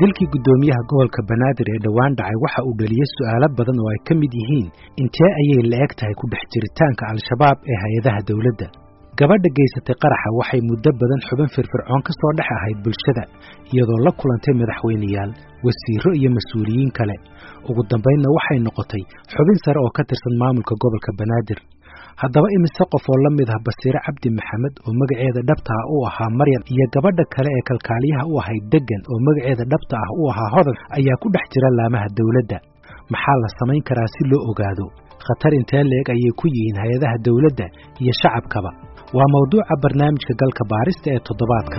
dilkii gudoomiyaha gobolka Banaadir ee dhawaan dhacay waxa uu dhaliyay su'aalo badan oo ay ka mid yihiin intee ayay la-eg tahay ku dhex jiritaanka al-shabaab ee hay'adaha dawladda. gabadha geysatay qaraxa waxay muddo badan xubin firfircoon ka soo dhex ahayd bulshada iyadoo la kulantay madaxweynayaal, wasiiro iyo mas'uuliyiin kale. ugu dambeynna waxay noqotay xubin sare oo ka tirsan maamulka gobolka Banaadir. haddaba imise qof oo la mid ah Basiire Cabdi Maxamed oo magaceeda dhabta ah uu ahaa Maryam iyo gabadha kale ee kalkaaliyaha u ahayd Degan oo magaceeda dhabta ah uu ahaa Hodan ayaa ku dhex jira laamaha dawladda. maxaa la samayn karaa si loo ogaado khatar intee leeg ayay ku yihiin hay'adaha dawladda iyo shacabkaba? waa mawduuca barnaamijka galka baarista ee toddobaadka.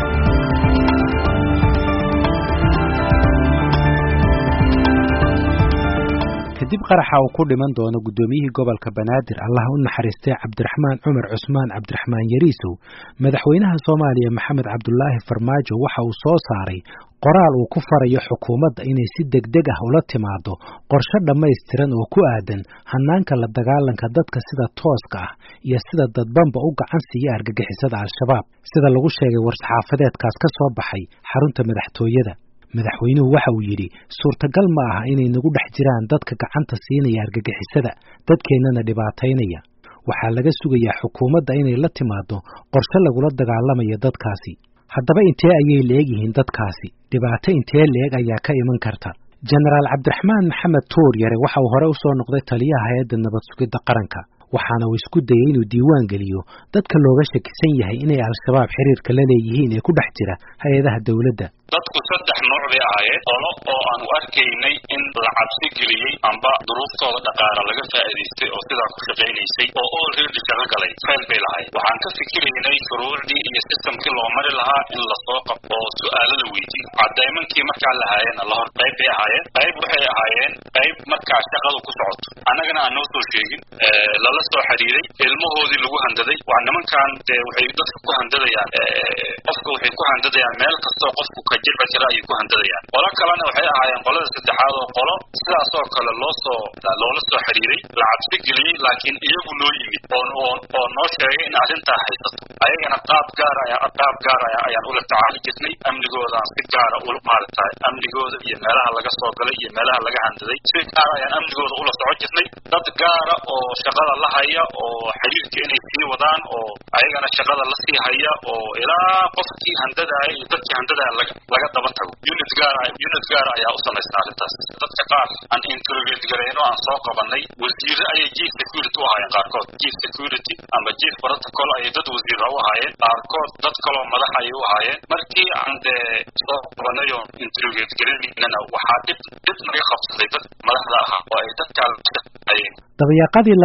kadib qaraxa uu ku dhiman doono gudoomiyihii gobolka Banaadir Allah u naxariistay Cabdiraxmaan Cumar Cusmaan Cabdiraxmaan Yariisow, madaxweynaha Soomaaliya Maxamed Cabdullaahi Farmaajo waxa uu soo saaray qoraal uu ku farayo xukuumadda inay si degdeg ah ula timaado qorshe dhammaystiran oo ku aadan hanaanka la dagaalanka dadka sida tooska ah iyo sida dadbanba u gacan siiya argagixisada al-shabaab, sida lagu sheegay war-saxaafadeedkaas ka soo baxay xarunta madaxtooyada. madaxweynuhu waxa uu yidhi suurtagal ma aha inay nagu dhex jiraan dadka gacanta siinaya argagixisada, dadkeennana dhibaataynaya. waxaa laga sugayaa xukuumadda inay la timaado qorshe lagula dagaalamayo dadkaasi. haddaba intee ayay leegyihiin dadkaasi? dhibaato intee leeg ayaa ka iman karta? jenaraal Cabdiraxmaan Maxamed Tuur Yare waxa uu hore u soo noqday taliyaha hay'adda nabad sugidda qaranka, waxaana uu isku dayay inuu diiwaan geliyo dadka looga shakisan yahay inay al-shabaab xiriirka la leeyihiin ee ku dhex jira hay'adaha dawladda. dadku saddex nooc bay ahaayeen qolo oo aan u arkaynay in la cabsi geliyey amba duruuftooda dhaqaale laga faa'iidaystay oo sidaa ku shaqaynaysay oo already shaqo galay fayl bay lahayd. waxaan ka fikiraynay shuruucdii iyo systemkii loo mari lahaa in la soo qabto oo su'aalo la weydiiyo. cadaymankii markaa lahaayeen la hor qayb bay ahaayeen. qayb waxay ahaayeen qayb markaa shaqadu ku socoto annagana aan noo soo sheegin, lala soo xiriiray, ilmahoodii lagu handaday. waa nimankan waxay dadka ku handadayaan, qofka waxay ku handadayaan meel kastoo qofku ka jilba jira ayay ku handadayaan. qolo kalena waxay ahaayeen qolada saddexaad oo qolo sidaas oo kale loola soo xiriiray, la cabsi geliyey, laakiin iyagu noo yimid oo noo sheegay in arrintaa haysato. ayagana qaab gaar ayaan ula tacaali jirnay. amnigoodaan si gaara maaragtay amnigooda iyo meelaha laga soo galay iyo meelaha laga handaday si gaar ayaan amnigooda ula soco jirnay. dad gaara oo shaqada la haya oo xiriirka inay sii wadaan oo ayagana shaqada la sii haya oo ilaa qofkii handadaaya iyo dadkii handadaaya laga daba tago. unit gaar ayaa u samaysnaa arrintaas. dadka qaar aan interrogate garayno aan soo qabanay wasiirro ayay chief security u ahaayeen qaarkood. chief security ama chief protocol ayay dad wasiirra u ahaayeen, qaarkood dad kaloo madax ayay u ahaayeen. markii aan soo qabanay oo interrogate garaynana waxaa dib naga qabsaday dad madaxda ahaa oo ay dadkaa ayeen. dabayaaqadii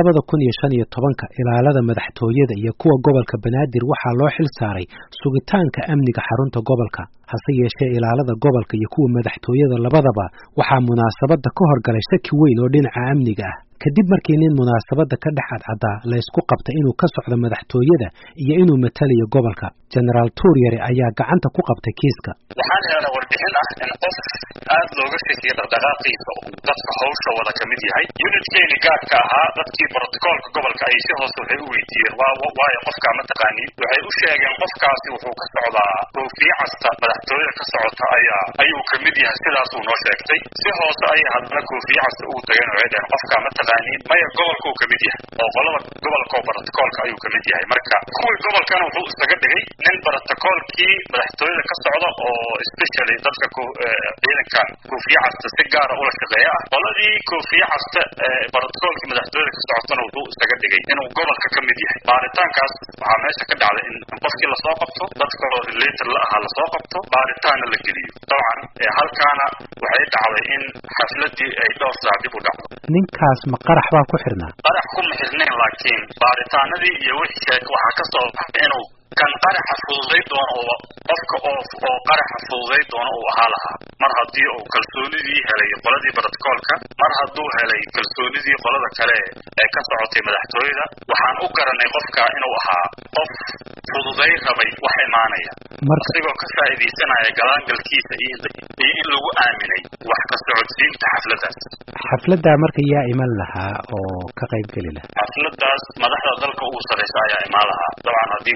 2015 ilaalada madaxtooyada iyo kuwa gobolka Banaadir waxaa loo xil saaray sugitaanka amniga xarunta gobolka. hase yeeshee ilaalada gobolka iyo kuwa madaxtooyada labadaba waxaa munaasabada ka horgalay shaki weyn oo dhinaca amniga ah. kadib markii nin munaasabada ka dhex cadcada la isku qabtay inuu ka socdo madaxtooyada iyo inuu matalayo gobolka, jenaraal Tuur Yare ayaa gacanta ku qabtay kiiska. waxaan helnay warbixin ah in qof aad looga shakiyay dhaqdhaqaaqiisa oo dadka hawsha wada ka mid yahay. unitkeeni gaarka ahaa dadkii protocolka gobolka ay si hoose waxay u weydiiyeen waayo qofka ma taqaaniin. waxay u sheegeen qofkaasi wuxuu ka socdaa koofiye casta madaxtooyada ka socota ayuu ka mid yahay, sidaasuu noo sheegtay. si hoose ayay haddana koofiye casta ugu tageen waxay dhaheen qofka ma taqaaniin. maya gobolka uu ka mid yahay oo qolada gobolka oo protocolka ayuu ka mid yahay. marka kuwii gobolkana wuxuu isaga dhigay nin protocolkii madaxtooyada ka socda oo especially dadka ciidankan koofiye casta si gaara ula shaqeeya ah. qoladii koofiye casta protocolkii madaxtooyada ka socotana wuxuu isaga dhigay inuu gobolka ka mid yahay. baaritaankaas waxaa meesha ka dhacday in qofkii lasoo qabto, dad kaloo related la ahaa lasoo qabto, baaritaanna la geliyo. dabcan halkaana waxay dhacday in xafladii ay dhowr saac dib u dhacdo. ninkaas ma qarax baa ku xirnaa? qarax kuma xirnayn, laakiin baaritaanadii iyo wixii waxaa ka soo baxay inuu kan qaraxa fududay doono oo qofka oo qaraxa fududay doono uu ahaa lahaa. mar haddii uu kalsoonidii helay qoladii protocolka, mar hadduu helay kalsoonidii qolada kale ee ka socotay madaxtooyada, waxaan u garanay qofka inuu ahaa qof fududay rabay wax imaanaya, asigoo ka faa'iidaysanaya galaangalkiisa iyo in lagu aaminay wax ka socodsiinta xafladaas. xafladda marka yaa iman lahaa oo ka qayb geli lahaa? xafladaas madaxda dalka ugu sareysa ayaa imaan lahaa. dabcan haddii koofiye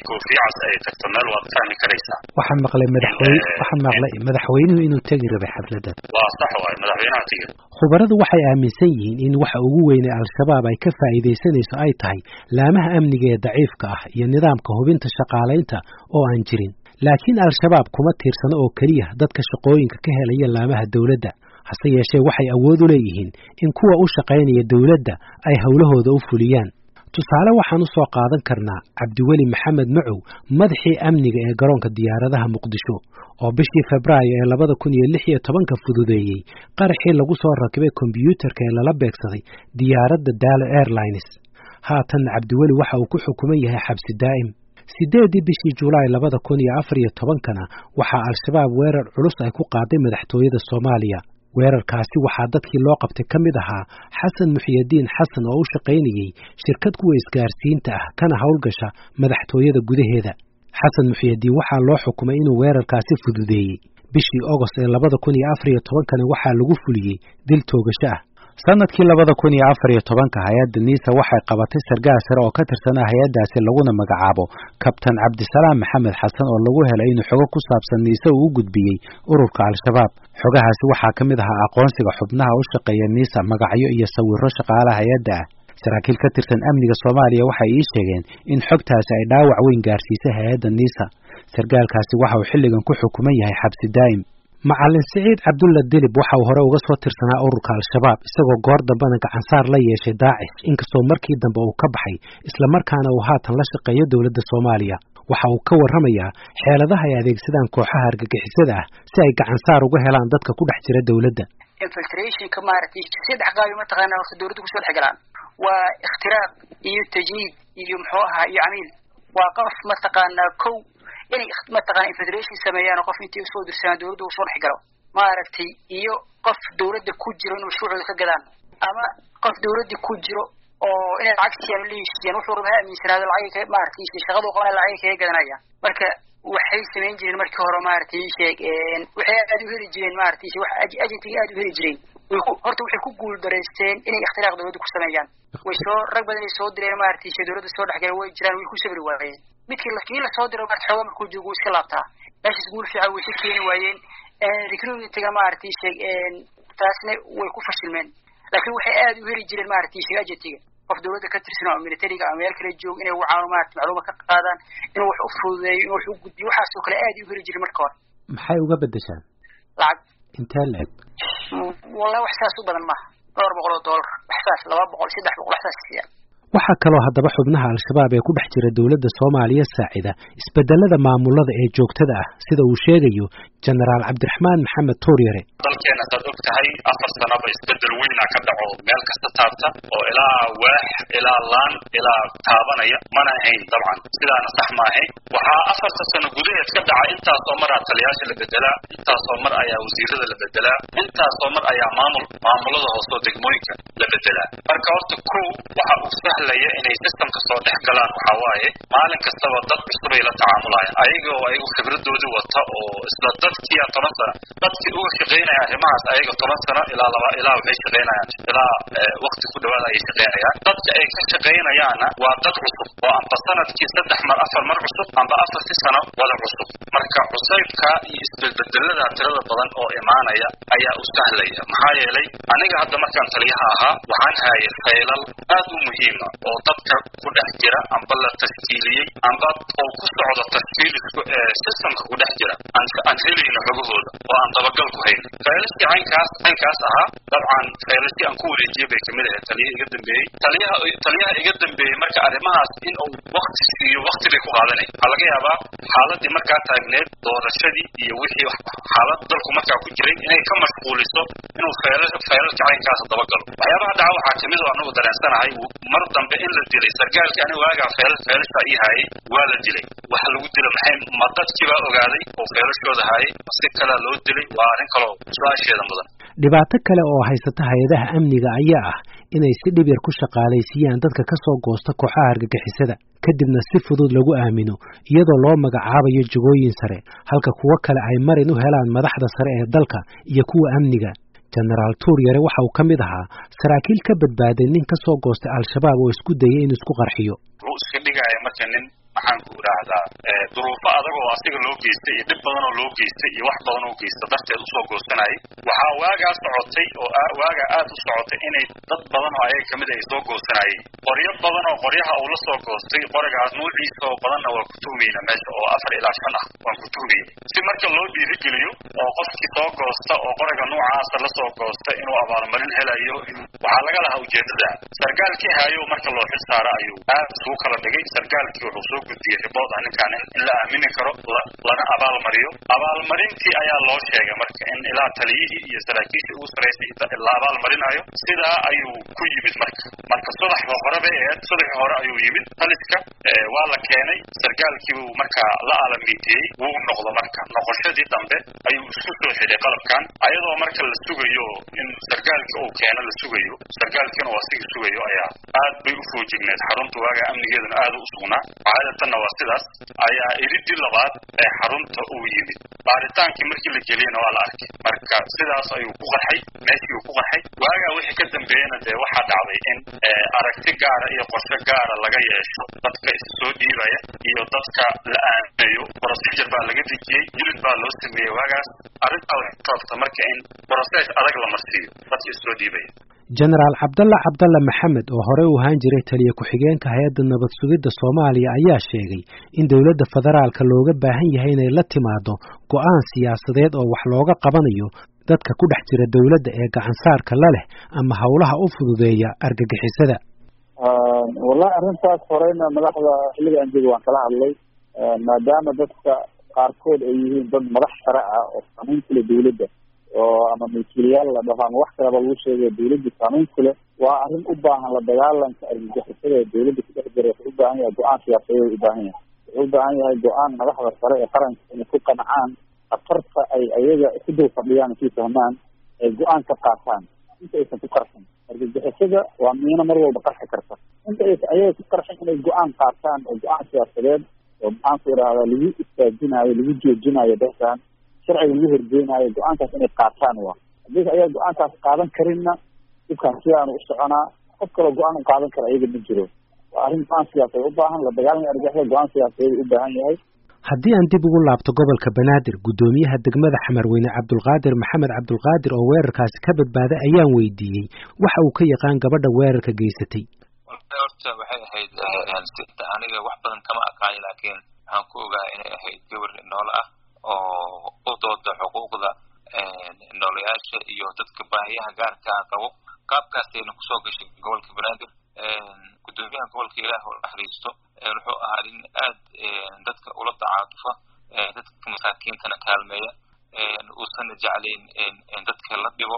noocaas ay tagto meel waad fahmi karaysaa. waxaan maqlay madaxweynuhu inuu tegi rabay xafladan. waa sax waay, madaxweynaha tegi. khubaradu waxay aaminsan yihiin in waxa ugu weyn ee al-shabaab ay ka faa'iidaysanayso ay tahay laamaha amniga ee daciifka ah iyo nidaamka hubinta shaqaalaynta oo aan jirin. laakiin al-shabaab kuma tiirsano oo keliya dadka shaqooyinka ka helaya laamaha dawladda, hase yeeshee waxay awood u leeyihiin in kuwa u shaqaynaya dawladda ay howlahooda u fuliyaan. tusaale waxaan u soo qaadan karnaa cabdiweli maxamed macow, madaxii amniga ee garoonka diyaaradaha muqdisho, oo bishii Febraayo ee 2016 fududeeyey qaraxii lagu soo rakibay kombiyuutarka ee lala beegsaday diyaaradda Dalo Airlines. haatan cabdiweli waxa uu ku xukuman yahay xabsi daa'im. 8 bishii Juulaay 2014 waxaa al-shabaab weerar culus ay ku qaaday madaxtooyada Soomaaliya. weerarkaasi waxaa dadkii loo qabtay ka mid ahaa xasan muxiyadiin xasan oo u shaqaynayay shirkad kuwa isgaarsiinta ah kana howlgasha madaxtooyada gudaheeda. xasan muxiyadiin waxaa loo xukumay inuu weerarkaasi fududeeyey. bishii Agost ee 2014 waxaa lagu fuliyey dil toogasho ah. sanadkii 2014 hay'adda NISA waxay qabatay sargaal sare oo ka tirsanaa hay'addaasi laguna magacaabo Kabtan Cabdisalaam Maxamed Xasan oo lagu helay inuu xogo ku saabsan NISA uu u gudbiyey ururka al-shabaab. xogahaasi waxaa ka mid ahaa aqoonsiga xubnaha u shaqeeya NISA, magacyo iyo sawirro shaqaalaha hay'adda ah. saraakiil ka tirsan amniga Soomaaliya waxay ii sheegeen in xogtaasi ay dhaawac weyn gaarsiisay hay'adda NISA. sargaalkaasi waxa uu xilligan ku xukuman yahay xabsi daa'im. macallin Siciid Cabdulla Dilib waxa uu hore uga soo tirsanaa ururka al-shabaab, isagoo goor dambena gacansaar la yeeshay Daacish, inkastoo markii dambe uu ka baxay isla markaana uu haatan la shaqeeyo dawladda Soomaaliya. waxa uu ka warramayaa xeeladaha ay adeegsadaan kooxaha argagixisada ah si ay gacansaar uga helaan dadka ku dhex jira dawladda. infiltrationka maaragtay saddex qaab ma taqaanaa horta dawladdu ku soo dhex galaan. waa ikhtiraaq iyo tajniid iyo muxuu ahaa iyo camiil. waa qof ma taqaanaa kow inay ma taqaan infiltration sameeyaan qof intii soo dirsan dawladda uu soo dhigalo maaragtay iyo qof dawladda ku jiro inuu shuruucda ka gadaan ama qof dawladda ku jiro oo inay lacag siiyaan leeyeen wuxuu rabaa aaminsanaa lacag maaragtay shaqadu qoona lacag ka gadanaya. marka waxay sameyn jireen markii hore maaragtay sheegeen waxay aad u heli jireen maaragtay wax agency aad u heli jireen. horta waxay ku guul dareysteen inay ikhtiraaq dawladda ku sameeyaan. way soo rag badan ay soo direen maaragtay dawladda soo dhexgalay way jiraan way ku sabri waayeen. midkii la soo diray xoog markuu joogo iska laabtaa meesha guul fiican way keeni waayeen. recruitment-ga maaragtay sheegeen taasna way ku fashilmeen. laakiin waxay aad u heli jireen maaragtay agency-ga qof dawladda ka tirsan oo military-ga ama meel kale joog inay wacaan maaragtay macluumaad ka qaadaan inuu wax u fududeeyo inuu wax u gudbiyo waxaas oo kale aad u heli jireen marka hore. maxay uga bedeshaan lacag intee leeg? wallahi wax saas u badan maaha, $200 wax saas 200 300 wax saas siya. waxaa kaloo haddaba xubnaha al-shabaab ee ku dhex jira dawladda Soomaaliya saacida isbedelada maamulada ee joogtada ah sida uu sheegayo Generaal Cabdiraxmaan Maxamed Tuuryare. dalkeena dad ogtahay 4 sanaba isbedel weyn ka dhaco meel kasta taabta oo ilaa waax ilaa laan ilaa taabanaya mana ahayn dabcan sidaana sax ma ahayn. waxaa 4 sano gudaheed ka dhacay intaas oo mar taliyaasha la bedelaa, intaas oo mar ayaa wasiirada la bedelaa, intaas oo mar ayaa maamulada hoose degmooyinka la bedelaa. marka horta kow waxa uu sahlaya inay systemka soo dhex galaan waxa waaye maalin kastaba dad cusub ay la tacaamulayaan ayagu khibradoodu wata oo isla dadkii 10 sano dadkii uga shaqeynaya arrimahaas ayaga 10 sano ilaa waxay shaqeynayaan ilaa waqti ku dhawaad ay shaqeynayaan. dadka ay ka shaqeynayaana waa dad cusub oo amba sanadkii 3 mar 4 mar cusub amba 4 sano wada cusub. marka cusaybka iyo isbeddelada tirada badan oo imaanaya ayaa u sahlaya. maxaa yeelay aniga hadda markaan taliyaha ahaa waxaan hayay faylal aad u muhiim ah oo dadka ku dhex jira amba la tashkiiliyey amba oo ku socda tashkiilisku systemka ku dhex jira aan helayno xogahooda oo aan dabagal ku hayno. faylaskii caynkaas ahaa dabcan faylaskii aan ku wareejiyey bay kamid ahayd taliyaha iga dambeeyey marka arrimahaas in uu waqti siiyo waqti bay ku qaadanay. waxaa laga yaabaa xaaladii markaa taagneed doorashadii iyo wixii xaalad dalku markaa ku jiray inay ka mashquuliso inuu faylalka caynkaas dabagalo. waxyaabaha dhaca waxaa kamid oo anagu dareensanahay mar dambe in la dilay sargaalkii aniga waagaa faylasha ii hayay waa la dilay. waxa lagu dilo maxay ma dadkii baa ogaaday oo faylashooda hayay si kale loo dilay waa arrin kale oo su'aasheeda mudan. dhibaato kale oo haysata hay'adaha amniga ayaa ah inay si dhib yar ku shaqaalaysiiyaan dadka ka soo goosta kooxaha argagixisada kadibna si fudud lagu aamino iyadoo loo magacaabayo jagooyin sare halka kuwa kale ay marin u helaan madaxda sare ee dalka iyo kuwa amniga. Generaal Tuuryare waxa uu ka mid ahaa saraakiil ka badbaaday nin ka soo goostay al-shabaab oo isku dayay inuu isku qarxiyo. iska dhigaya marka nin maxaan ku idhaahdaa duruufo adag oo asiga loo geystay iyo dhib badan oo loo geystay iyo wax badan oo geysta darteed usoo goosanayay waxaa waagaa socotay oo waagaa aad u socotay inay dad badan oo ayaga kamid ay soo goosanayeen qoryo badan oo qoryaha uu la soo goostay qorigaas nuuciisa oo badanna waa ku tuhmayna meesha oo 4 ilaa 5 ah waan ku tuhmayay si marka loo dhiirigeliyo oo qofkii soo goosta oo qoriga noocaasa la soo goosta inuu abaalmarin helayo waxaa laga lahaa ujeedada sargaalkii hayo marka loo xil saaro ayuu aad isugu kala dhigay sargaalkii wuxuu soo gudbiyay ribood ninkaan in la aamini karo lana abaalmariyo abaalmarintii ayaa loo sheegay marka in ilaa taliyihii iyo saraakiishii ugu sareysay la abaalmarinayo sidaa ayuu ku yimid marka subaxda horeba subaxii hore ayuu yimid taliska waa la keenay sargaalkii uu markaa la aalamiitiyey wuu noqdo marka noqoshadii dambe ayuu isku soo xidhay qalabkan ayadoo marka la sugayo in sargaalka uu keeno la sugayo sargaalkiina waa siga sugayo ayaa aad bay u foojigneed xarunta waaga amnigeeduna aad u sugnaa caadatanna waa sidaas ayaa iridii labaad ee xarunta uu yimid baaritaankii markii la geliyena waa la arkay marka sidaas ayuu ku qaxay meeshii uu ku qaxay waagaa wixii ka dambeeyana dee waxaa dhacday in aragti gaara iyo qorshe gaara laga yeesho dadka is soo dhiibaya iyo dadka la aaminayo procedure baa laga dejiyey jilid baa loo sameeyey waagaas arrintaa waxay sababta marka in process adag la marsiiyo dadka is soo dhiibaya jenaraal cabdalla maxamed oo hore u ahaan jiray taliye ku-xigeenka hay-adda nabad sugidda Soomaaliya ayaa sheegay in dawladda federaalka looga baahan yahay inay la timaado go'aan siyaasadeed oo wax looga qabanayo dadka ku dhex jira dawladda ee gacan saarka la leh ama hawlaha u fududeeya argagixisada wallahi arrintaas horeyna madaxda xilligan jooga waan kala hadlay maadaama dadka qaarkood ay yihiin dad madax sare ah oo saameyn ku leh dawladda oo ama milkiilayaal la dhaho ama wax kalaba lagu sheegay dawladda saameyn ku leh waa arrin u baahan la dagaalanka argagixisada ee dawladda ku dhex jira wuxuu u baahan yahay go-aan siyaasadeed u baahan yahay wuxuu u baahan yahay go-aan madaxda sare ee qaranka inay ku qancaan khatarta ay ayaga ku dul fadhiyaan si fahmaan ay go-aan ka qaataan inta aysan ku qarxin argagixisada waa miino mar walba qarxi karta inta aysan ayaga ku qarxin inay go-aan qaataan oo go-aan siyaasadeed oo maxaan ku idhahdaa lagu istaajinayo lagu joojinayo dadkan sharciga lagu horgeynayo go-aankaas inay qaataan waa haddii ayaga go-aankaas qaadan karinna dhibkaan sidaanu u soconaa qof kaloo go-aan u qaadan kara ayaga ma jiro waa arrin go-aan siyaasadeed u baahan la dagaalanka argagixisada go-aan siyaasadeed u baahan yahay haddii aan dib ugu laabto gobolka Banaadir gudoomiyaha degmada Xamarweyne Cabdulqaadir Maxamed Cabdulqaadir oo weerarkaasi ka badbaaday ayaan weydiiyey waxa uu ka yaqaan gabadha weerarka geysatay horta waxay ahayd sida aniga wax badan kama aqaan laakiin waxaan ku ogaa inay ahayd gabar nool ah oo u dooda xuquuqda noolayaasha iyo dadka baahiyaha gaarka ah qabo qaabkaasayna kusoo gashay gobolka Banaadir gudoomiyaha gobolka Ilaahay oo naxariisto wuxuu ahaa in aad dadka ula tacaatufa dadka masaakiintana kaalmeeya uusan jeclayn dadka la dhibo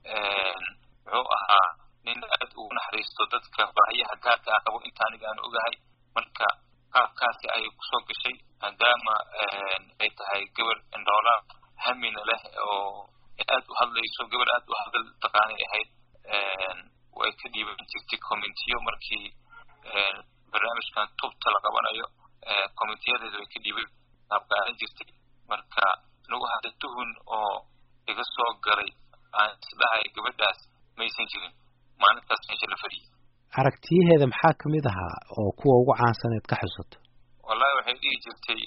wuxuu ahaa nin aad ugu naxariisto dadka baahiyaha gaarka ah qabo inta aniga aan ogahay marka qaabkaasi ay kusoo gashay maadaama ay tahay gabar indhoola hamina leh oo aad u hadlayso gabar aad u hadal taqaanay ahayd way ka dhiiban jirtay commentiyo markii barnaamijkan tubta la qabanayo committeeyadeedu way ka dhiiban qaabqaadan jirtay marka anigu hadda tuhun oo iga soo galay aan isdhahay gabadhaas maysan jirin maalintaas meesha la fadhiyay aragtiyaheeda maxaa ka mid ahaa oo kuwa ugu caansaneed ka xusato wallahi waxay dhihi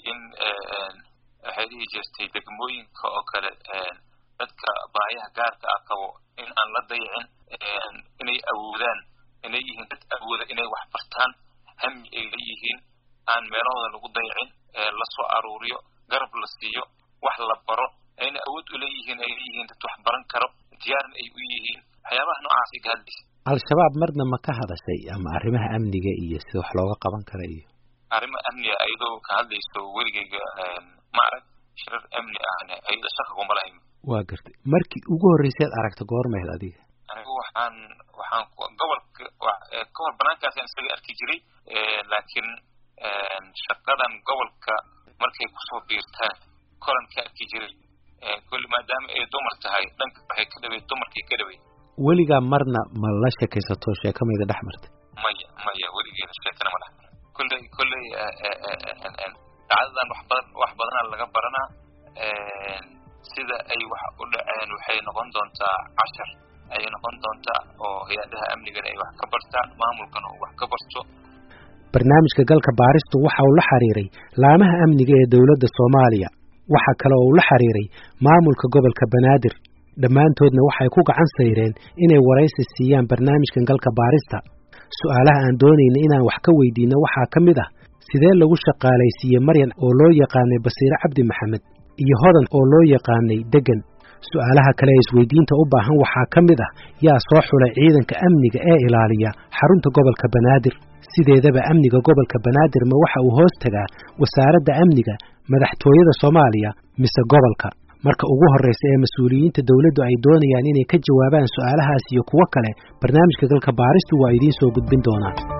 jirtay degmooyinka oo kale dadka baahiyaha gaarka ah qabo in aan la dayicin inay awoodaan inay yihiin dad awooda inay wax bartaan hami ay leeyihiin aan meelahooda lagu dayicin la soo aruuriyo garab la siiyo wax la baro ayna awood u leeyihiin ay leeyihiin dad wax baran karo diyaaran ay u yihiin waxyaabaha noocaas ay ka hadlaysa al-shabaab marna ma ka hadashay ama arrimaha amniga iyo sida wax looga qaban kara iyo arrimaha amniga ayadoo ka hadlayso weligayga ma arag shirar amni ahna ayada shaqa kuma lahayn waa gartay markii ugu horreysay aragta goormeed adiga anigu waxaan gobolka ka hor banaankaasaan isaga arki jiray laakiin shaqadan gobolka markay kusoo biirtaan koran ka arki jiray kulli maadaama ay dumar tahay dhanka waxay ka dhawey dumarkii ka dhawey weligaa marna ma la sheekaysato sheekamayda dhex martay maya weligeeda sheekana ma dhex marin kulley dacdadan wax badanaa laga baranaa sida ay wax u dhaceen waxay noqon doontaa cashar ayay noqon doontaa oo hay-adaha amnigana ay wax ka bartaan maamulkana uu wax ka barto barnaamijka galka baaristu waxa uu la xiriiray laamaha amniga ee dawladda Soomaaliya waxa kale oo uu la xiriiray maamulka gobolka Banaadir dhammaantoodna waxay ku gacan sayreen inay waraysi siiyaan barnaamijkan galka baarista su'aalaha aan doonayna inaan wax ka weydiino waxa kamid ah sidee lagu shaqaalaysiiyay Maryan oo loo yaqaanay Basiir Cabdi Maxamed iyo Hodan oo loo yaqaanay Degan su'aalaha kale ee isweydiinta u baahan waxa kamid ah yaa soo xulay ciidanka amniga ee ilaaliya xarunta gobolka Banaadir sideedaba amniga gobolka Banaadir ma waxa uu hoos tagaa wasaaradda amniga madaxtooyada Soomaaliya mise gobolka marka ugu horeysa ee mas'uuliyiinta dawladdu ay doonayaan inay ka jawaabaan su'aalahaas iyo kuwa kale barnaamijka galka baaristu waa idin soo gudbin doonaa